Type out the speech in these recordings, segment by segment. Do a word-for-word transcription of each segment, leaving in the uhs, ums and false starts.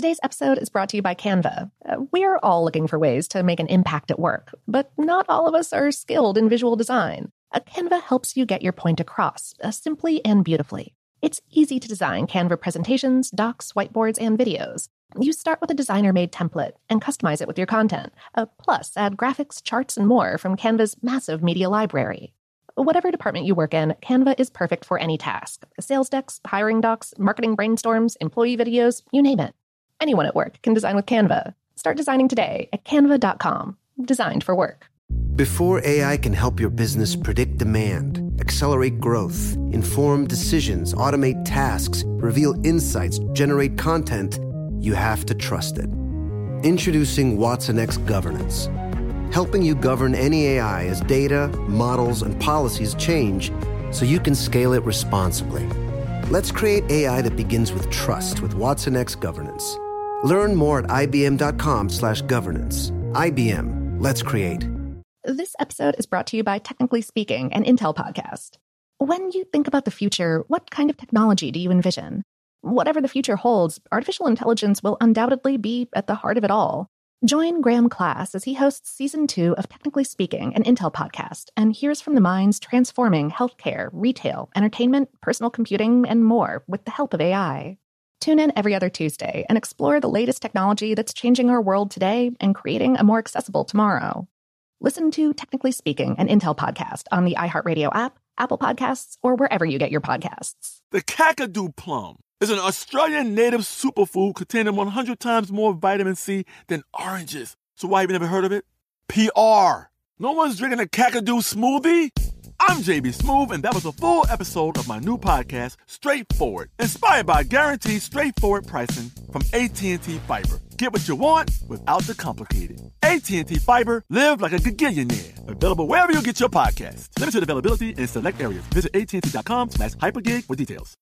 Today's episode is brought to you by Canva. Uh, we're all looking for ways to make an impact at work, but not all of us are skilled in visual design. Uh, Canva helps you get your point across, uh, simply and beautifully. It's easy to design Canva presentations, docs, whiteboards, and videos. You start with a designer-made template and customize it with your content. Uh, plus, add graphics, charts, and more from Canva's massive media library. Whatever department you work in, Canva is perfect for any task. Sales decks, hiring docs, marketing brainstorms, employee videos, you name it. Anyone at work can design with Canva. Start designing today at canva dot com. Designed for work. Before A I can help your business predict demand, accelerate growth, inform decisions, automate tasks, reveal insights, generate content, you have to trust it. Introducing watsonx Governance, helping you govern any A I as data, models, and policies change so you can scale it responsibly. Let's create A I that begins with trust with watsonx Governance. Learn more at ibm.com slash governance. I B M. Let's create. This episode is brought to you by Technically Speaking, an Intel podcast. When you think about the future, what kind of technology do you envision? Whatever the future holds, artificial intelligence will undoubtedly be at the heart of it all. Join Graham Class as he hosts season two of Technically Speaking, an Intel podcast, and hears from the minds transforming healthcare, retail, entertainment, personal computing, and more with the help of A I. Tune in every other Tuesday and explore the latest technology that's changing our world today and creating a more accessible tomorrow. Listen to Technically Speaking, an Intel podcast on the iHeartRadio app, Apple Podcasts, or wherever you get your podcasts. The Kakadu plum is an Australian native superfood containing one hundred times more vitamin C than oranges. So why have you never heard of it? P R. No one's drinking a Kakadu smoothie? I'm J B Smoove, and that was a full episode of my new podcast, Straightforward, inspired by guaranteed straightforward pricing from A T and T Fiber. Get what you want without the complicated. A T and T Fiber, live like a gigillionaire. Available wherever you get your podcasts. Limited availability in select areas. Visit att.com slash hypergig for details.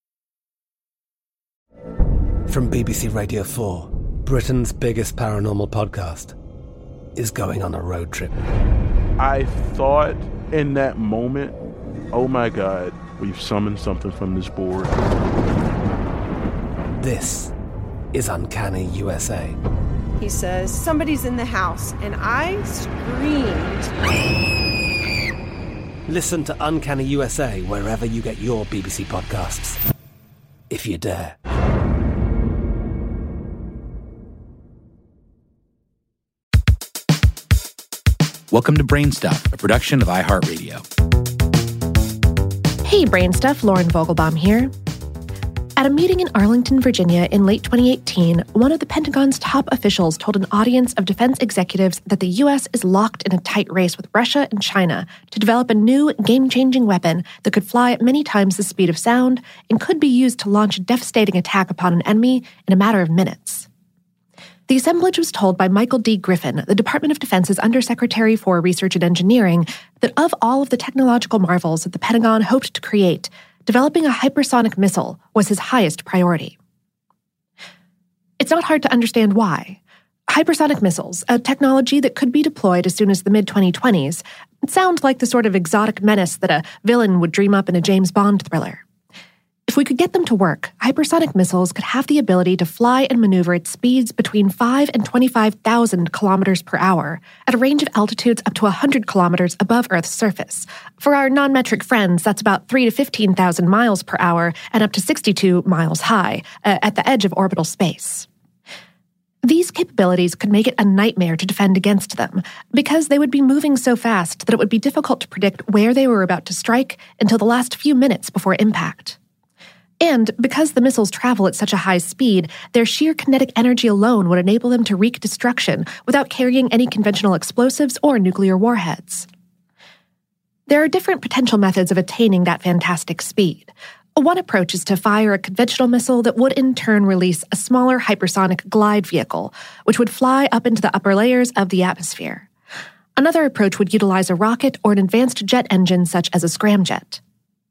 From B B C Radio four, Britain's biggest paranormal podcast is going on a road trip. I thought in that moment, oh my God, we've summoned something from this board. This is Uncanny U S A. He says, somebody's in the house, and I screamed. Listen to Uncanny U S A wherever you get your B B C podcasts, if you dare. Welcome to Brainstuff, a production of iHeartRadio. Hey, Brainstuff, Lauren Vogelbaum here. At a meeting in Arlington, Virginia in late twenty eighteen, one of the Pentagon's top officials told an audience of defense executives that the U S is locked in a tight race with Russia and China to develop a new, game-changing weapon that could fly at many times the speed of sound and could be used to launch a devastating attack upon an enemy in a matter of minutes. The assemblage was told by Michael D. Griffin, the Department of Defense's Undersecretary for Research and Engineering, that of all of the technological marvels that the Pentagon hoped to create, developing a hypersonic missile was his highest priority. It's not hard to understand why. Hypersonic missiles, a technology that could be deployed as soon as the mid twenty twenties, sound like the sort of exotic menace that a villain would dream up in a James Bond thriller. If we could get them to work, hypersonic missiles could have the ability to fly and maneuver at speeds between five and twenty-five thousand kilometers per hour, at a range of altitudes up to one hundred kilometers above Earth's surface. For our non-metric friends, that's about three to fifteen thousand miles per hour and up to sixty-two miles high, uh, at the edge of orbital space. These capabilities could make it a nightmare to defend against them, because they would be moving so fast that it would be difficult to predict where they were about to strike until the last few minutes before impact. And because the missiles travel at such a high speed, their sheer kinetic energy alone would enable them to wreak destruction without carrying any conventional explosives or nuclear warheads. There are different potential methods of attaining that fantastic speed. One approach is to fire a conventional missile that would in turn release a smaller hypersonic glide vehicle, which would fly up into the upper layers of the atmosphere. Another approach would utilize a rocket or an advanced jet engine such as a scramjet.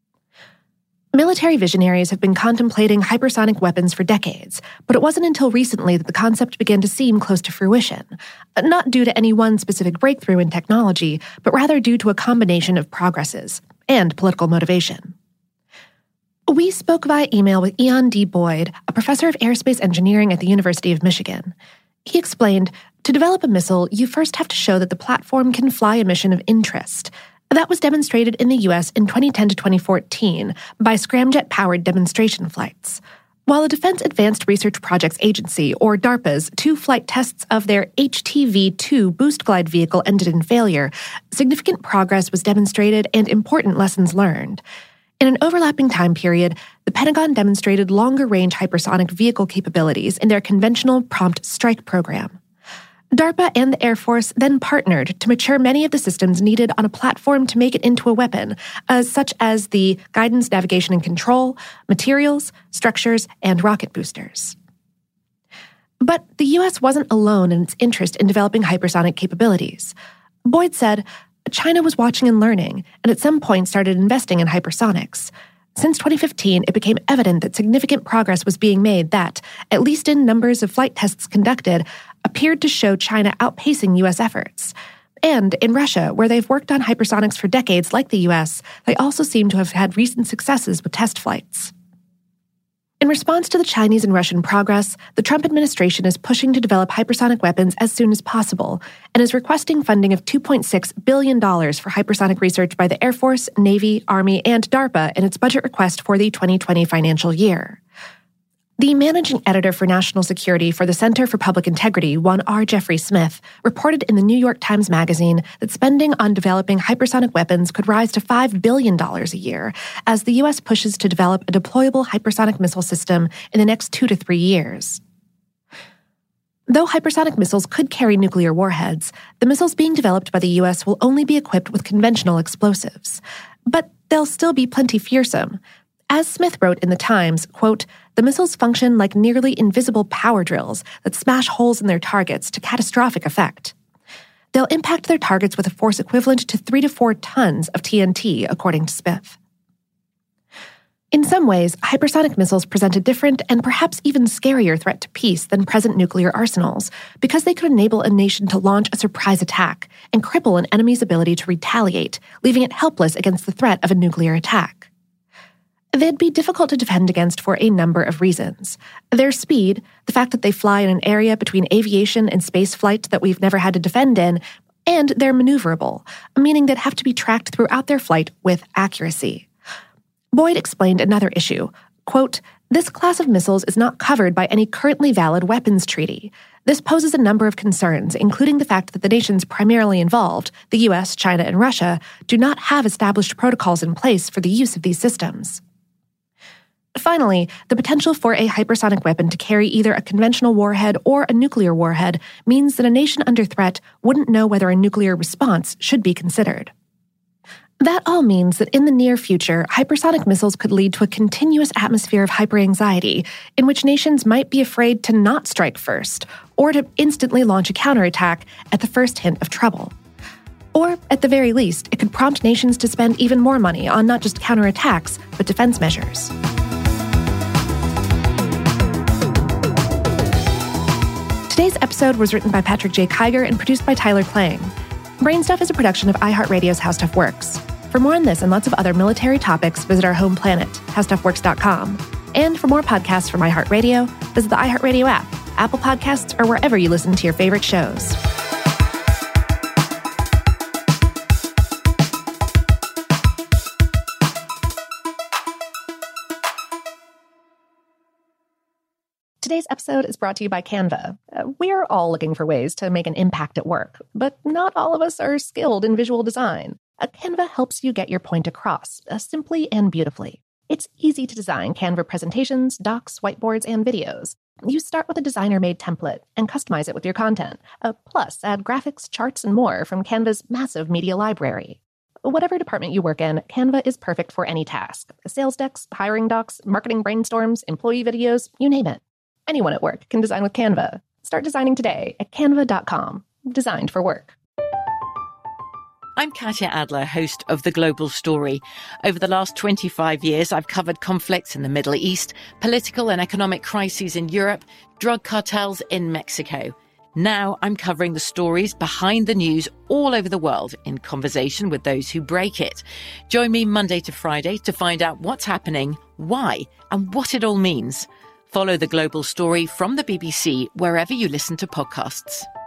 Military visionaries have been contemplating hypersonic weapons for decades, but it wasn't until recently that the concept began to seem close to fruition, not due to any one specific breakthrough in technology, but rather due to a combination of progresses and political motivation. We spoke via email with Ian D. Boyd, a professor of aerospace engineering at the University of Michigan. He explained, to develop a missile, you first have to show that the platform can fly a mission of interest. That was demonstrated in the U S in twenty ten to twenty fourteen by scramjet-powered demonstration flights. While the Defense Advanced Research Projects Agency, or DARPA's, two flight tests of their H T V two boost glide vehicle ended in failure, significant progress was demonstrated and important lessons learned. In an overlapping time period, the Pentagon demonstrated longer-range hypersonic vehicle capabilities in their conventional Prompt Strike program. DARPA and the Air Force then partnered to mature many of the systems needed on a platform to make it into a weapon, uh, such as the guidance, navigation, and control, materials, structures, and rocket boosters. But the U S wasn't alone in its interest in developing hypersonic capabilities. Boyd said, China was watching and learning, and at some point started investing in hypersonics. Since twenty fifteen, it became evident that significant progress was being made that, at least in numbers of flight tests conducted, appeared to show China outpacing U S efforts. And in Russia, where they've worked on hypersonics for decades like the U S, they also seem to have had recent successes with test flights. In response to the Chinese and Russian progress, the Trump administration is pushing to develop hypersonic weapons as soon as possible and is requesting funding of two point six billion dollars for hypersonic research by the Air Force, Navy, Army, and DARPA in its budget request for the twenty twenty financial year. The managing editor for national security for the Center for Public Integrity, one R. Jeffrey Smith, reported in the New York Times Magazine that spending on developing hypersonic weapons could rise to five billion dollars a year as the U S pushes to develop a deployable hypersonic missile system in the next two to three years. Though hypersonic missiles could carry nuclear warheads, the missiles being developed by the U S will only be equipped with conventional explosives. But they'll still be plenty fearsome. As Smith wrote in the Times, quote, the missiles function like nearly invisible power drills that smash holes in their targets to catastrophic effect. They'll impact their targets with a force equivalent to three to four tons of T N T, according to Smith. In some ways, hypersonic missiles present a different and perhaps even scarier threat to peace than present nuclear arsenals, because they could enable a nation to launch a surprise attack and cripple an enemy's ability to retaliate, leaving it helpless against the threat of a nuclear attack. They'd be difficult to defend against for a number of reasons. Their speed, the fact that they fly in an area between aviation and space flight that we've never had to defend in, and they're maneuverable, meaning they'd have to be tracked throughout their flight with accuracy. Boyd explained another issue. Quote, this class of missiles is not covered by any currently valid weapons treaty. This poses a number of concerns, including the fact that the nations primarily involved, the U S, China, and Russia, do not have established protocols in place for the use of these systems. Finally, the potential for a hypersonic weapon to carry either a conventional warhead or a nuclear warhead means that a nation under threat wouldn't know whether a nuclear response should be considered. That all means that in the near future, hypersonic missiles could lead to a continuous atmosphere of hyperanxiety in which nations might be afraid to not strike first or to instantly launch a counterattack at the first hint of trouble. Or, at the very least, it could prompt nations to spend even more money on not just counterattacks, but defense measures. Today's episode was written by Patrick J. Kiger and produced by Tyler Klang. Brainstuff is a production of iHeartRadio's How Stuff Works. For more on this and lots of other military topics, visit our home planet, how stuff works dot com. And for more podcasts from iHeartRadio, visit the iHeartRadio app, Apple Podcasts, or wherever you listen to your favorite shows. Today's episode is brought to you by Canva. Uh, we're all looking for ways to make an impact at work, but not all of us are skilled in visual design. Uh, Canva helps you get your point across, uh, simply and beautifully. It's easy to design Canva presentations, docs, whiteboards, and videos. You start with a designer-made template and customize it with your content. Uh, plus, add graphics, charts, and more from Canva's massive media library. Whatever department you work in, Canva is perfect for any task. Sales decks, hiring docs, marketing brainstorms, employee videos, you name it. Anyone at work can design with Canva. Start designing today at canva dot com. Designed for work. I'm Katya Adler, host of The Global Story. Over the last twenty-five years, I've covered conflicts in the Middle East, political and economic crises in Europe, drug cartels in Mexico. Now I'm covering the stories behind the news all over the world in conversation with those who break it. Join me Monday to Friday to find out what's happening, why, and what it all means. Follow The Global Story from the B B C wherever you listen to podcasts.